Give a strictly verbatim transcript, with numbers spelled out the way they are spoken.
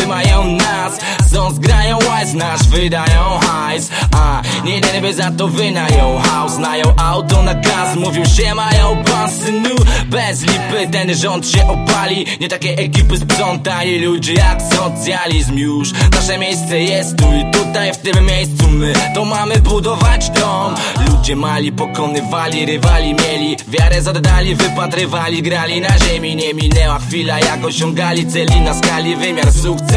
trzymają nas. Są zgrają łez, nasz wydają hajs. A nie jeden by za to wynajął house. Znają auto na gaz, mówił się mają pan synu. Bez lipy ten rząd się opali. Nie takie ekipy sprzątali ludzie jak socjalizm już. Nasze miejsce jest tu i tutaj, w tym miejscu my to mamy budować dom. Ludzie mali pokonywali, rywali mieli wiarę zadali, wypatrywali, grali na ziemi. Nie minęła chwila jak osiągali celi na skali, wymiar sukcesu.